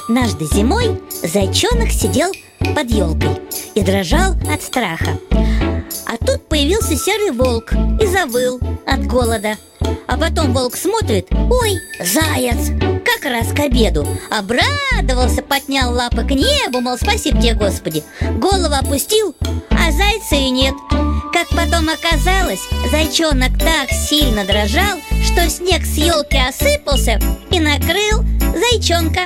Однажды зимой зайчонок сидел под елкой и дрожал от страха. А тут появился серый волк и завыл от голода. А потом волк смотрит: ой, заяц, как раз к обеду. Обрадовался, поднял лапы к небу, мол, спасибо тебе, Господи. Голову опустил, а зайца и нет. Как потом оказалось, зайчонок так сильно дрожал, что снег с елки осыпался и накрыл зайчонка.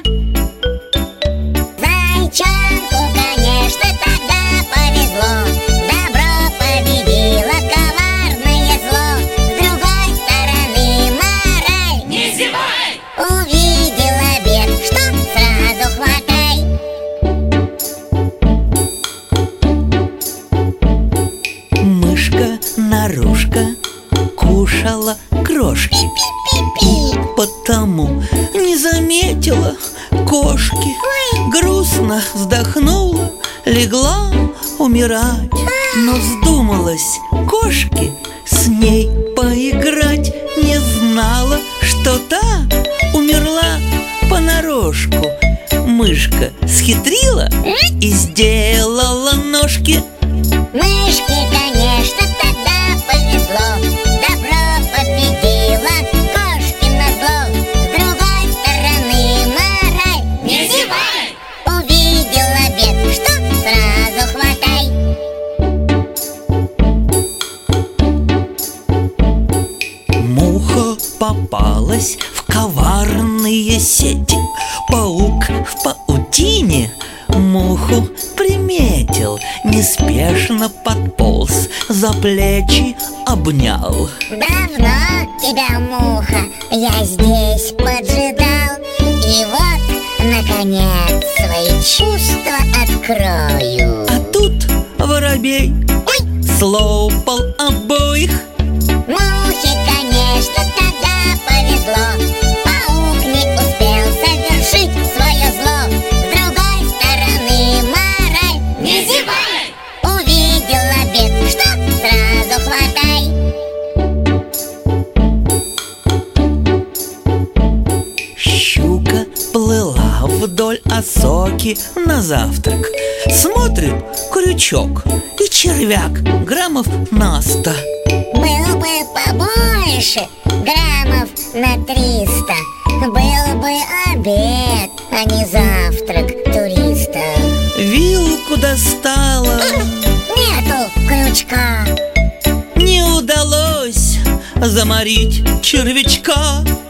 Зайчонку, конечно, тогда повезло. Добро победило коварное зло. С другой стороны мораль: не зевай! увидел обед, что сразу хватай. Мышка-нарушка кушала крошки и потому не заметила кошки. Грустно вздохнула, легла умирать. Но вздумалась кошке с ней поиграть. Не знала, что та умерла понарошку. Мышка схитрила и сделала ножки. Мышке, конечно, тогда повезло. Добро победило кошкино зло. С другой стороны мораль: Не зевай! увидел обед, что сразу хватай. Муха попалась в коварные сети. Паук в паутине муху приметил, неспешно подполз, за плечи обнял. Давно тебя, муха, я здесь поджидал. И вот, наконец, свои чувства открою. А тут воробей слопал обоих. Мухе, конечно, тогда повезло. Паук не успел совершить свое зло. С другой стороны мораль: Не зевай! увидел обед, что сразу хватай. Щука плыла вдоль осоки на завтрак. Смотрит крючок и червяк граммов на 100. Был бы побольше, граммов на 300. Был бы обед, а не завтрак туриста. Вилку достала, Нету крючка. не удалось заморить червячка.